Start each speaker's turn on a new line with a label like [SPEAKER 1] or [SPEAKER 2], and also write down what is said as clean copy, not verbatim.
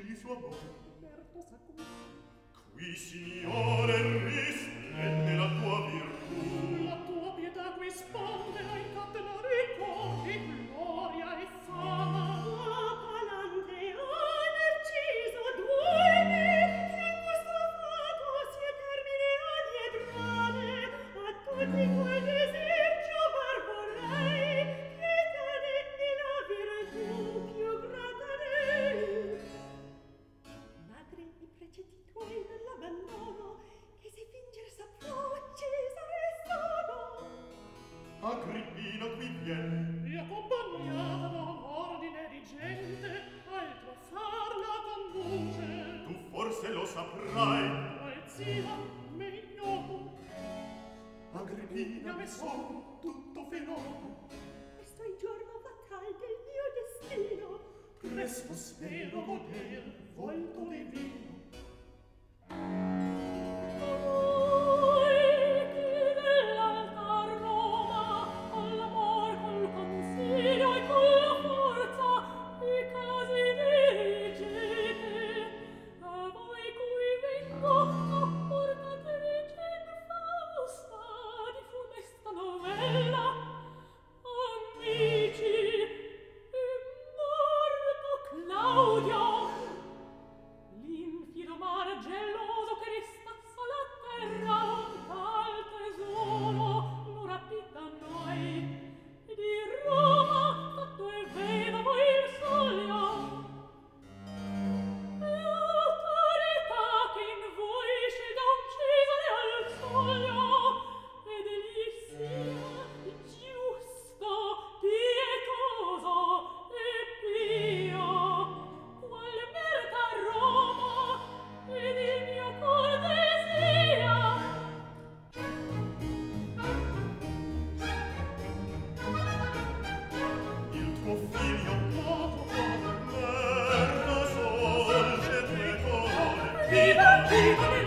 [SPEAKER 1] il suo amore.
[SPEAKER 2] Umberto sa come
[SPEAKER 1] Qui, signore, risplende la tua virtù.
[SPEAKER 2] la tua pietà qui sponde a incatenare ricordi, gloria e fama.
[SPEAKER 3] Palante, Narciso, duole, che in questo fato sia termine a tutti quel deseggio var vorrei, pietade e la virtù più grata lei. Madre, i precetti tuoi nell'abbandono, che si finger saprò Cesare sono.
[SPEAKER 1] Agrippina qui vien.
[SPEAKER 2] e accompagnata da un ordine di gente, altro far la conduce.
[SPEAKER 1] Tu forse lo saprai.
[SPEAKER 2] Poesia, me ignoto,
[SPEAKER 1] Agrippina mi son tutto fenomeno.
[SPEAKER 3] Questo è il giorno fatal del mio destino.
[SPEAKER 1] Presto spero goder volto divino.
[SPEAKER 3] Claudio, l'infido mare geloso che resta sola a terra un tal tesoro lo rapita a noi e di Roma fatto è vedovo il soglio l'autorità che in voi scelga un Cesare al soglio ed egli sia giusto, pietoso e pio qual merita Roma ed il mio cor desia.
[SPEAKER 1] Il tuo figlio merda sorge tuoi colori.
[SPEAKER 3] Viva, viva,